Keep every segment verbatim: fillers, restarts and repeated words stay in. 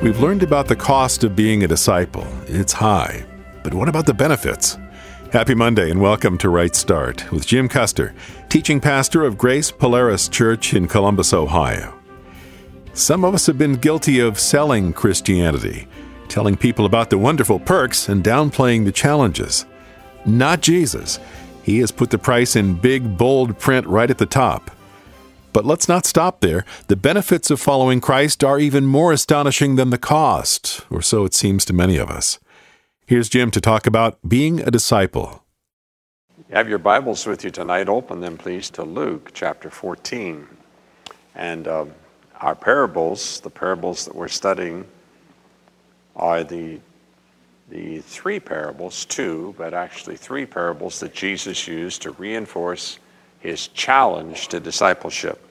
We've learned about the cost of being a disciple. It's high. But what about the benefits? Happy Monday and welcome to Right Start with Jim Custer, teaching pastor of Grace Polaris Church in Columbus, Ohio. Some of us have been guilty of selling Christianity, telling people about the wonderful perks and downplaying the challenges. Not Jesus. He has put the price in big, bold print right at the top. But let's not stop there. The benefits of following Christ are even more astonishing than the cost, or so it seems to many of us. Here's Jim to talk about being a disciple. You have your Bibles with you tonight. Open them, please, to Luke chapter fourteen. And uh, our parables, the parables that we're studying, are the, the three parables, two, but actually three parables that Jesus used to reinforce his challenge to discipleship.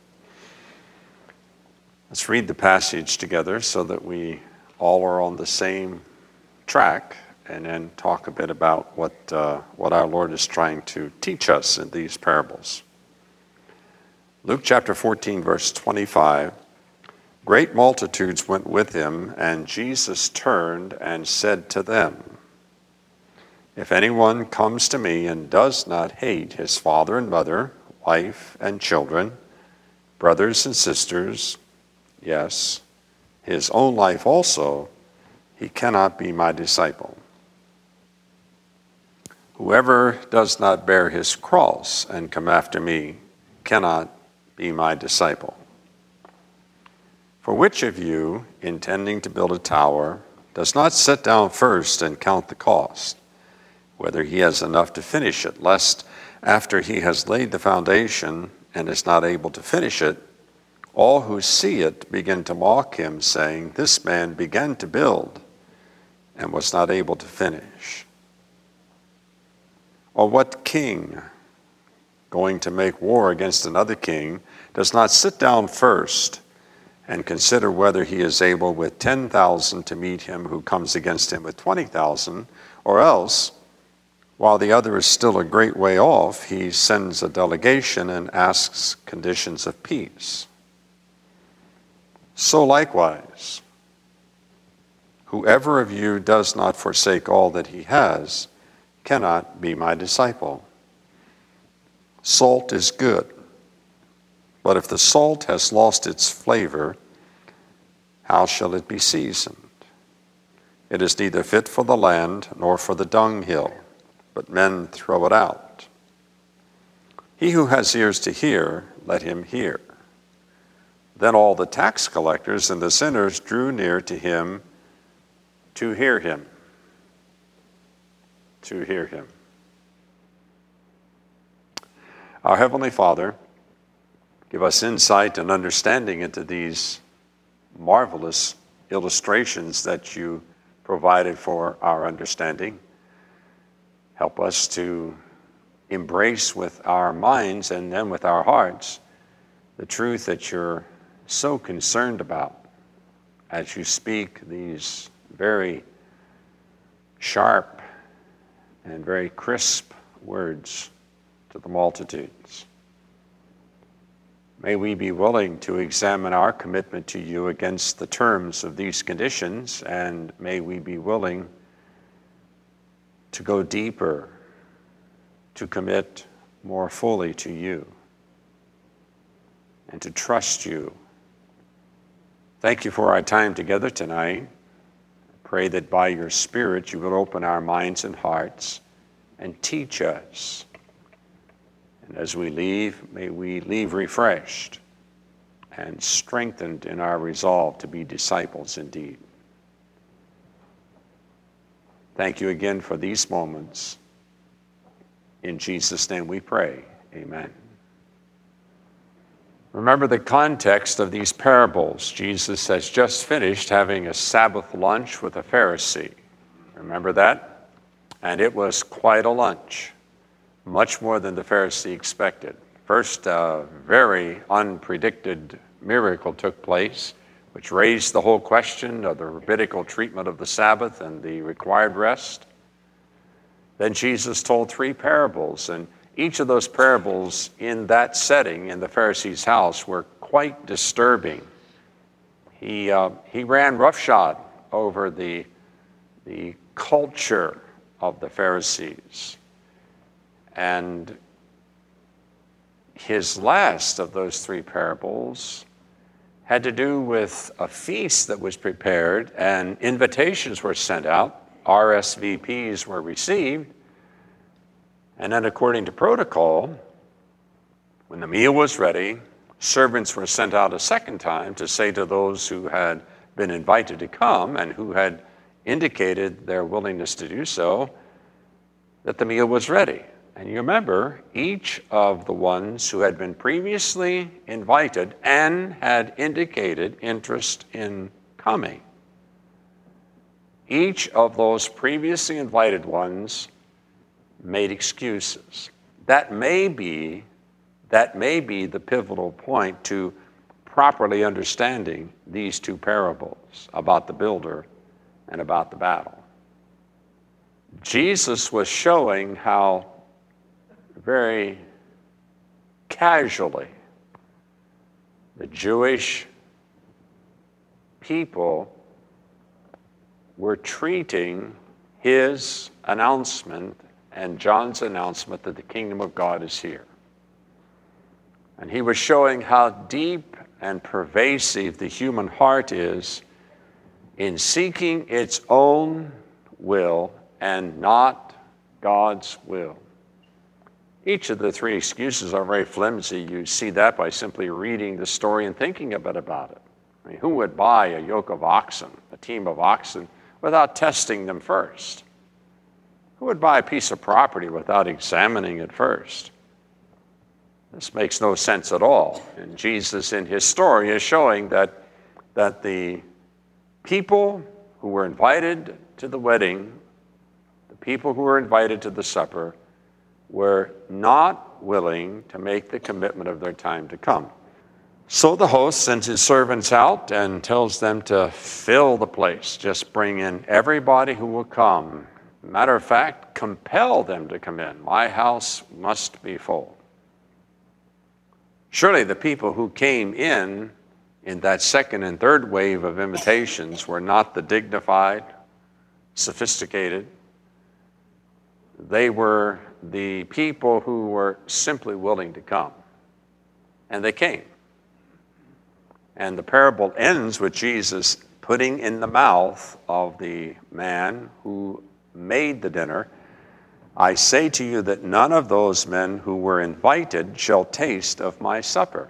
Let's read the passage together so that we all are on the same track, and then talk a bit about what uh, what our Lord is trying to teach us in these parables. Luke chapter fourteen, verse twenty-five. Great multitudes went with him, and Jesus turned and said to them, "If anyone comes to me and does not hate his father and mother, wife and children, brothers and sisters, yes, his own life also, he cannot be my disciple. Whoever does not bear his cross and come after me cannot be my disciple. For which of you, intending to build a tower, does not sit down first and count the cost, whether he has enough to finish it, lest after he has laid the foundation and is not able to finish it, all who see it begin to mock him, saying, 'This man began to build and was not able to finish.' Or what king, going to make war against another king, does not sit down first and consider whether he is able with ten thousand to meet him who comes against him with twenty thousand, or else, while the other is still a great way off, he sends a delegation and asks conditions of peace? So likewise, whoever of you does not forsake all that he has cannot be my disciple. Salt is good, but if the salt has lost its flavor, how shall it be seasoned? It is neither fit for the land nor for the dunghill, but men throw it out. He who has ears to hear, let him hear." Then all the tax collectors and the sinners drew near to him to hear him. To hear him. Our Heavenly Father, give us insight and understanding into these marvelous illustrations that you provided for our understanding. Help us to embrace with our minds and then with our hearts the truth that you're so concerned about as you speak these very sharp and very crisp words to the multitudes. May we be willing to examine our commitment to you against the terms of these conditions, and may we be willing to go deeper, to commit more fully to you, and to trust you. Thank you for our time together tonight. I pray that by your Spirit you will open our minds and hearts and teach us. And as we leave, may we leave refreshed and strengthened in our resolve to be disciples indeed. Thank you again for these moments. In Jesus' name we pray. Amen. Remember the context of these parables. Jesus has just finished having a Sabbath lunch with a Pharisee. Remember that? And it was quite a lunch, much more than the Pharisee expected. First, a very unpredicted miracle took place, which raised the whole question of the rabbinical treatment of the Sabbath and the required rest. Then Jesus told three parables, and each of those parables in that setting, in the Pharisee's house, were quite disturbing. He, uh, he ran roughshod over the, the culture of the Pharisees. And his last of those three parables had to do with a feast that was prepared, and invitations were sent out, R S V Ps were received, and then according to protocol, when the meal was ready, servants were sent out a second time to say to those who had been invited to come and who had indicated their willingness to do so, that the meal was ready. And you remember, each of the ones who had been previously invited and had indicated interest in coming, each of those previously invited ones made excuses. That may be, that may be the pivotal point to properly understanding these two parables about the builder and about the battle. Jesus was showing how very casually the Jewish people were treating his announcement and John's announcement that the kingdom of God is here. And he was showing how deep and pervasive the human heart is in seeking its own will and not God's will. Each of the three excuses are very flimsy. You see that by simply reading the story and thinking a bit about it. I mean, who would buy a yoke of oxen, a team of oxen, without testing them first? Who would buy a piece of property without examining it first? This makes no sense at all. And Jesus, in his story, is showing that, that the people who were invited to the wedding, the people who were invited to the supper, were not willing to make the commitment of their time to come. So the host sends his servants out and tells them to fill the place. Just bring in everybody who will come. Matter of fact, compel them to come in. My house must be full. Surely the people who came in in that second and third wave of invitations were not the dignified, sophisticated. They were the people who were simply willing to come. And they came. And the parable ends with Jesus putting in the mouth of the man who made the dinner, I say to you that none of those men who were invited shall taste of my supper.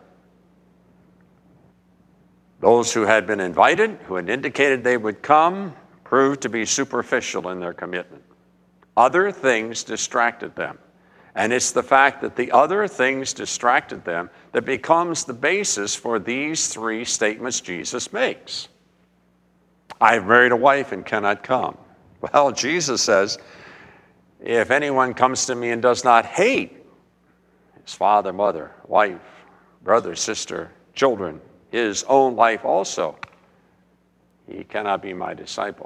Those who had been invited, who had indicated they would come, proved to be superficial in their commitment. Other things distracted them. And it's the fact that the other things distracted them that becomes the basis for these three statements Jesus makes. I have married a wife and cannot come. Well, Jesus says, if anyone comes to me and does not hate his father, mother, wife, brother, sister, children, his own life also, he cannot be my disciple.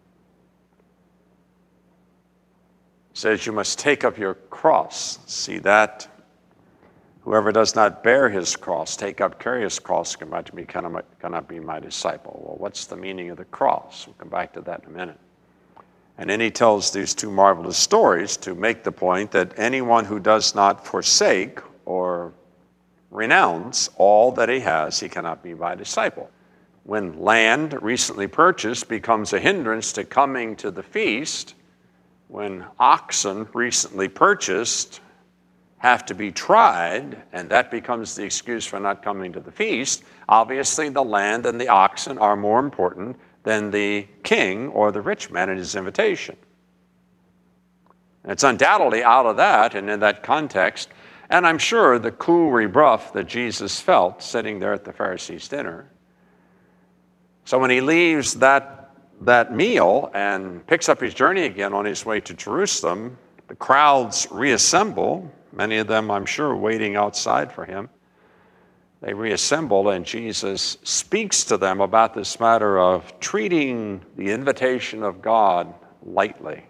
Says you must take up your cross. See that? Whoever does not bear his cross, take up, carry his cross, cannot be, cannot, cannot be my disciple. Well, what's the meaning of the cross? We'll come back to that in a minute. And then he tells these two marvelous stories to make the point that anyone who does not forsake or renounce all that he has, he cannot be my disciple. When land recently purchased becomes a hindrance to coming to the feast, when oxen recently purchased have to be tried, and that becomes the excuse for not coming to the feast, obviously the land and the oxen are more important than the king or the rich man in his invitation. And it's undoubtedly out of that and in that context, and I'm sure the cool rebuff that Jesus felt sitting there at the Pharisees' dinner. So when he leaves that that meal and picks up his journey again on his way to Jerusalem, the crowds reassemble, many of them, I'm sure, waiting outside for him. They reassemble, and Jesus speaks to them about this matter of treating the invitation of God lightly,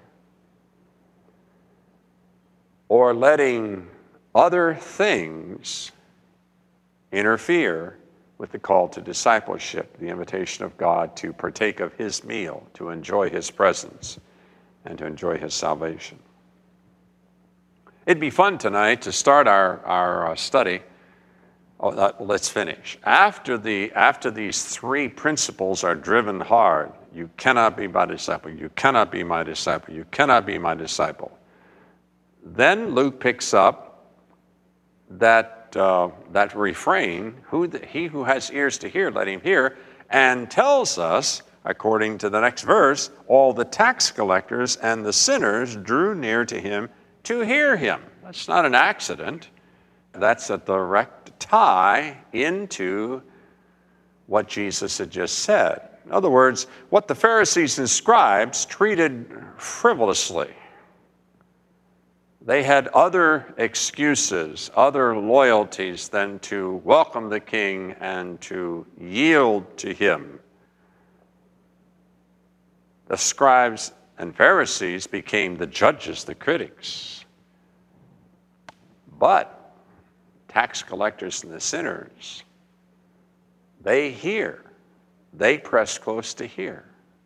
or letting other things interfere with the call to discipleship, the invitation of God to partake of his meal, to enjoy his presence, and to enjoy his salvation. It'd be fun tonight to start our, our uh, study. Oh, uh, let's finish. After, the, after these three principles are driven hard, you cannot be my disciple, you cannot be my disciple, you cannot be my disciple. Then Luke picks up that, uh, that refrain, who the, he who has ears to hear, let him hear, and tells us, according to the next verse, all the tax collectors and the sinners drew near to him to hear him. That's not an accident. That's a direct tie into what Jesus had just said. In other words, what the Pharisees and scribes treated frivolously. They had other excuses, other loyalties than to welcome the king and to yield to him. The scribes and Pharisees became the judges, the critics. But tax collectors and the sinners, they hear. They press close to hear.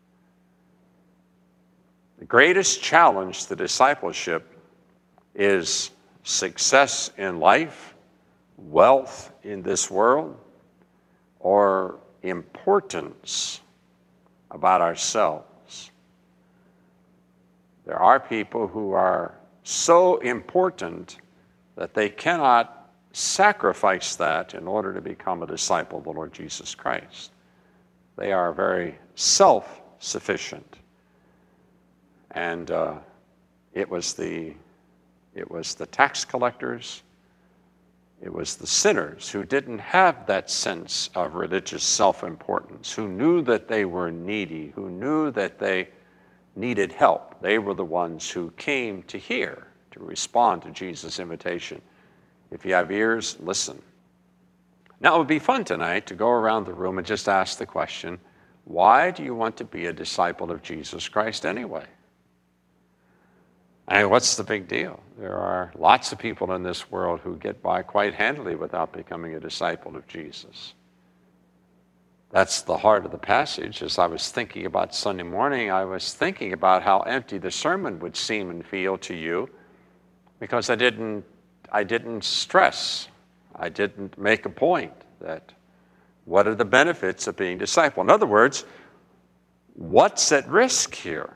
The greatest challenge to discipleship is success in life, wealth in this world, or importance about ourselves. There are people who are so important that they cannot sacrifice that in order to become a disciple of the Lord Jesus Christ. They are very self-sufficient. And uh, it was the It was the tax collectors, it was the sinners who didn't have that sense of religious self-importance, who knew that they were needy, who knew that they needed help. They were the ones who came to hear, to respond to Jesus' invitation. If you have ears, listen. Now, it would be fun tonight to go around the room and just ask the question, why do you want to be a disciple of Jesus Christ anyway? I mean, what's the big deal? There are lots of people in this world who get by quite handily without becoming a disciple of Jesus. That's the heart of the passage. As I was thinking about Sunday morning, I was thinking about how empty the sermon would seem and feel to you because I didn't, I didn't stress, I didn't make a point that what are the benefits of being a disciple? In other words, what's at risk here?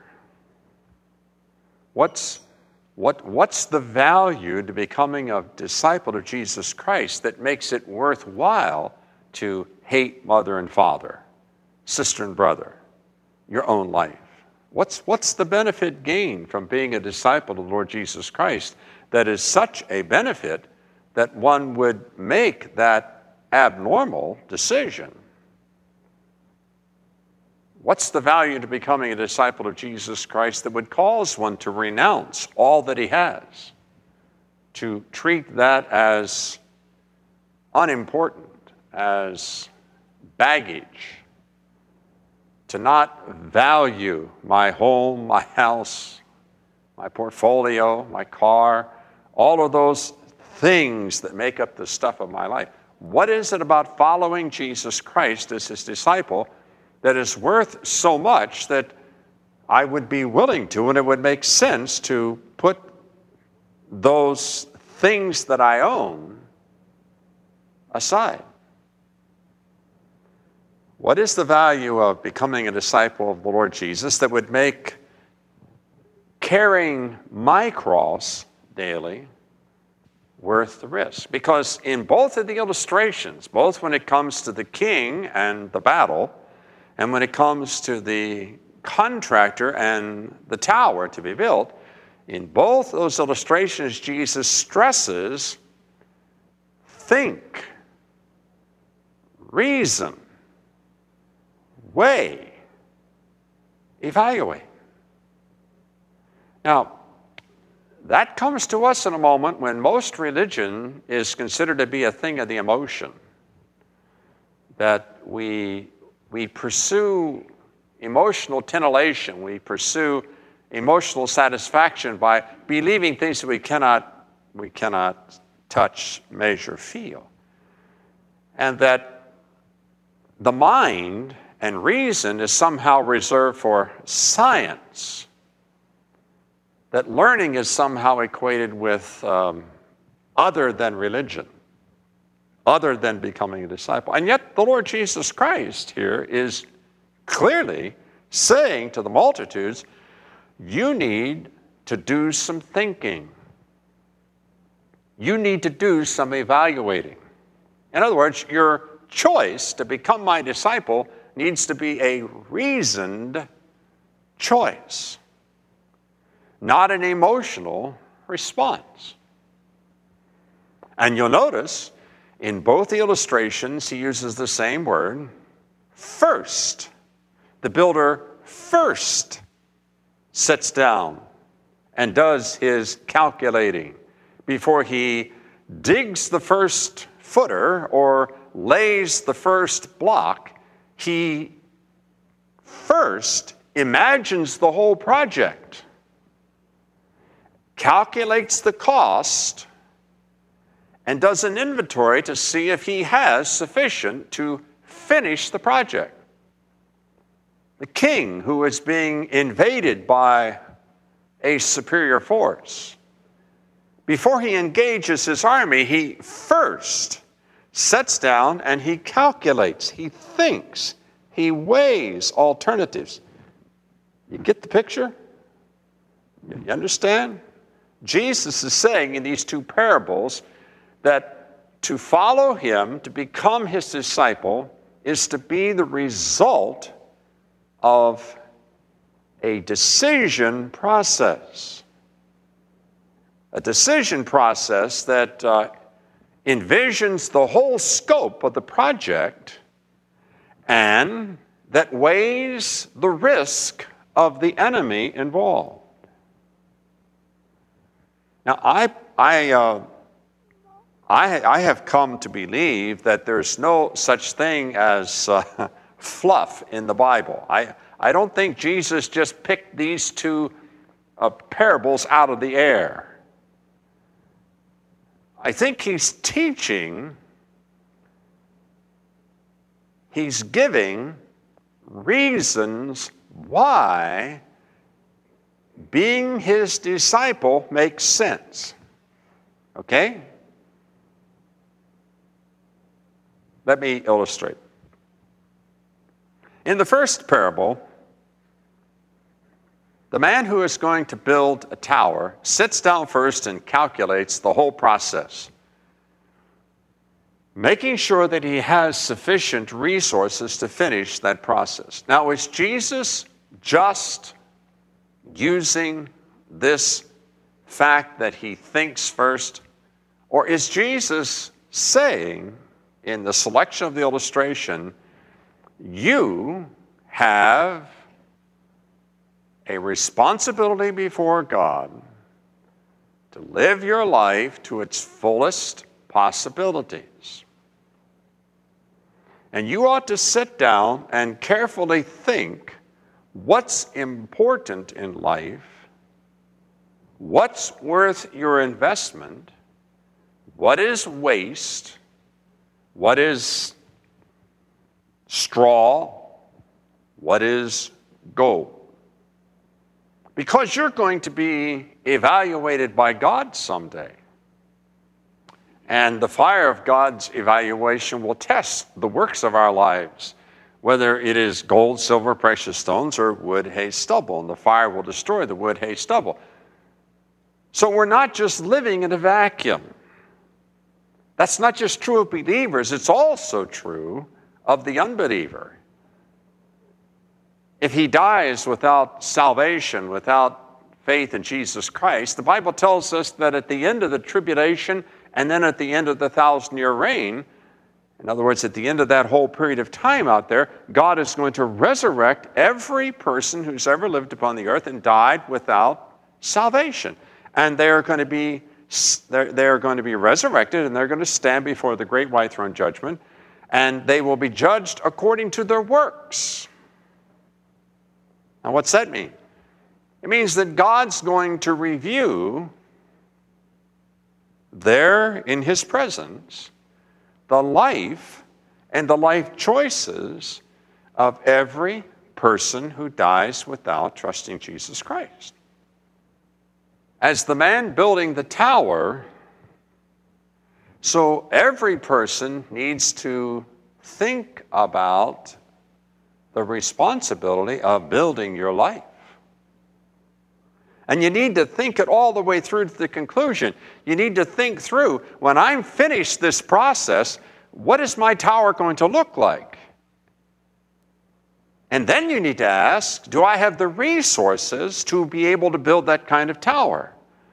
What's What, what's the value to becoming a disciple of Jesus Christ that makes it worthwhile to hate mother and father, sister and brother, your own life? What's, what's the benefit gained from being a disciple of the Lord Jesus Christ that is such a benefit that one would make that abnormal decision? What's the value to becoming a disciple of Jesus Christ that would cause one to renounce all that he has, to treat that as unimportant, as baggage, to not value my home, my house, my portfolio, my car, all of those things that make up the stuff of my life? What is it about following Jesus Christ as his disciple that is worth so much that I would be willing to, and it would make sense to put those things that I own aside? What is the value of becoming a disciple of the Lord Jesus that would make carrying my cross daily worth the risk? Because in both of the illustrations, both when it comes to the king and the battle, and when it comes to the contractor and the tower to be built, in both those illustrations, Jesus stresses think, reason, weigh, evaluate. Now, that comes to us in a moment when most religion is considered to be a thing of the emotion, that we We pursue emotional titillation. We pursue emotional satisfaction by believing things that we cannot, we cannot touch, measure, feel. And that the mind and reason is somehow reserved for science, that learning is somehow equated with um, other than religion, other than becoming a disciple. And yet the Lord Jesus Christ here is clearly saying to the multitudes, you need to do some thinking. You need to do some evaluating. In other words, your choice to become my disciple needs to be a reasoned choice, not an emotional response. And you'll notice in both the illustrations, he uses the same word, first. The builder first sits down and does his calculating before he digs the first footer or lays the first block. He first imagines the whole project, calculates the cost, and does an inventory to see if he has sufficient to finish the project. The king who is being invaded by a superior force, before he engages his army, he first sits down and he calculates, he thinks, he weighs alternatives. You get the picture? You understand? Jesus is saying in these two parables that to follow him, to become his disciple, is to be the result of a decision process. A decision process that uh, envisions the whole scope of the project and that weighs the risk of the enemy involved. Now, I, I, uh, I, I have come to believe that there's no such thing as uh, fluff in the Bible. I, I don't think Jesus just picked these two uh, parables out of the air. I think he's teaching, he's giving reasons why being his disciple makes sense. Okay? Let me illustrate. In the first parable, the man who is going to build a tower sits down first and calculates the whole process, making sure that he has sufficient resources to finish that process. Now, is Jesus just using this fact that he thinks first, or is Jesus saying in the selection of the illustration, you have a responsibility before God to live your life to its fullest possibilities. And you ought to sit down and carefully think what's important in life, what's worth your investment, what is waste, what is straw, what is gold. Because you're going to be evaluated by God someday. And the fire of God's evaluation will test the works of our lives, whether it is gold, silver, precious stones, or wood, hay, stubble. And the fire will destroy the wood, hay, stubble. So we're not just living in a vacuum. That's not just true of believers, it's also true of the unbeliever. If he dies without salvation, without faith in Jesus Christ, the Bible tells us that at the end of the tribulation and then at the end of the thousand-year reign, in other words, at the end of that whole period of time out there, God is going to resurrect every person who's ever lived upon the earth and died without salvation. And they're going to be, they're, they're going to be resurrected, and they're going to stand before the great white throne judgment, and they will be judged according to their works. Now, what's that mean? It means that God's going to review there in his presence the life and the life choices of every person who dies without trusting Jesus Christ. As the man building the tower, so every person needs to think about the responsibility of building your life. And you need to think it all the way through to the conclusion. You need to think through, when I'm finished this process, what is my tower going to look like? And then you need to ask, do I have the resources to be able to build that kind of tower?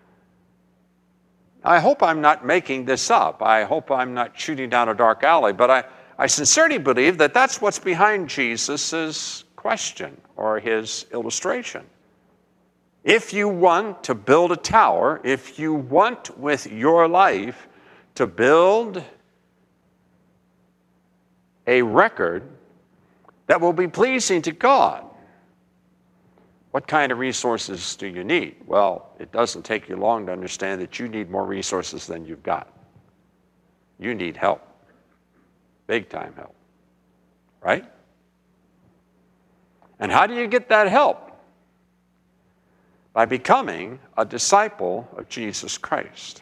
I hope I'm not making this up. I hope I'm not shooting down a dark alley, but I, I sincerely believe that that's what's behind Jesus' question or his illustration. If you want to build a tower, if you want with your life to build a record that will be pleasing to God, what kind of resources do you need? Well, it doesn't take you long to understand that you need more resources than you've got. You need help. Big time help. Right? And how do you get that help? By becoming a disciple of Jesus Christ.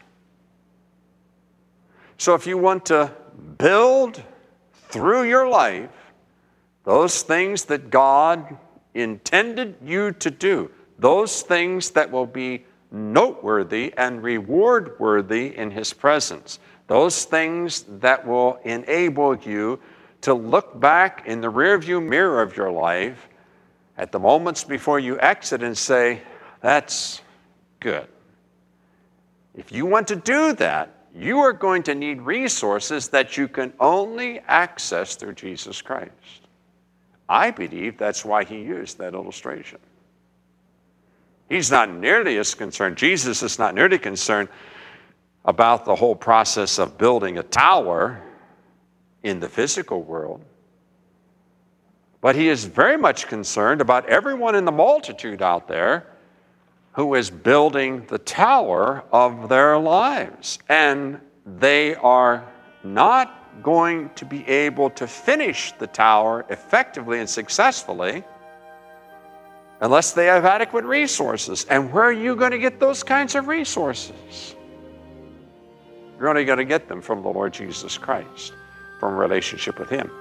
So if you want to build through your life those things that God intended you to do, those things that will be noteworthy and reward-worthy in His presence, those things that will enable you to look back in the rearview mirror of your life at the moments before you exit and say, that's good. If you want to do that, you are going to need resources that you can only access through Jesus Christ. I believe that's why he used that illustration. He's not nearly as concerned, Jesus is not nearly concerned about the whole process of building a tower in the physical world. But he is very much concerned about everyone in the multitude out there who is building the tower of their lives. And they are not going to be able to finish the tower effectively and successfully unless they have adequate resources. And where are you going to get those kinds of resources? You're only going to get them from the Lord Jesus Christ, from a relationship with Him.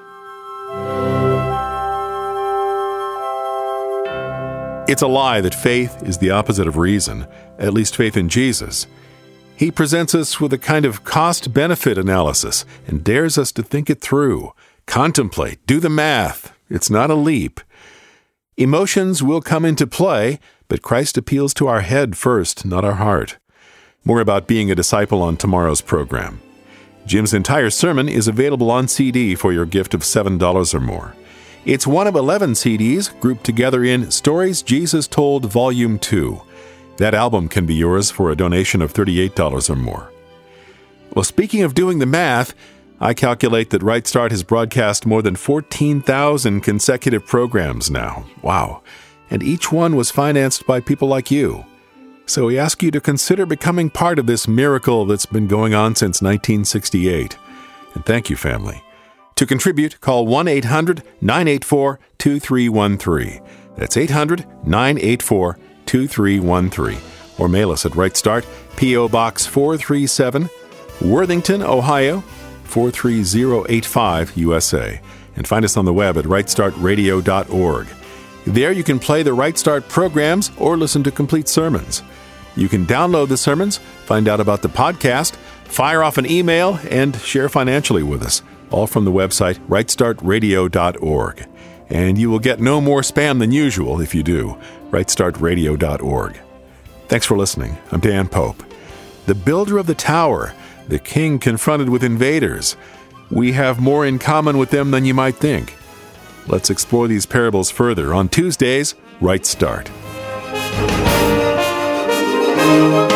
It's a lie that faith is the opposite of reason, at least faith in Jesus. He presents us with a kind of cost-benefit analysis and dares us to think it through, contemplate, do the math. It's not a leap. Emotions will come into play, but Christ appeals to our head first, not our heart. More about being a disciple on tomorrow's program. Jim's entire sermon is available on C D for your gift of seven dollars or more. It's one of eleven C Ds grouped together in Stories Jesus Told Volume two. That album can be yours for a donation of thirty-eight dollars or more. Well, speaking of doing the math, I calculate that Right Start has broadcast more than fourteen thousand consecutive programs now. Wow. And each one was financed by people like you. So we ask you to consider becoming part of this miracle that's been going on since nineteen sixty-eight. And thank you, family. To contribute, call one eight hundred nine eight four two three one three. That's eight hundred nine eight four two three one three. Or mail us at Right Start, P O Box four three seven, Worthington, Ohio, four three zero eight five, U S A. And find us on the web at right start radio dot org. There you can play the Right Start programs or listen to complete sermons. You can download the sermons, find out about the podcast, fire off an email, and share financially with us. All from the website right start radio dot org. And you will get no more spam than usual if you do. right start radio dot org. Thanks for listening. I'm Dan Pope. The builder of the tower, the king confronted with invaders. We have more in common with them than you might think. Let's explore these parables further on Tuesdays, Right Start.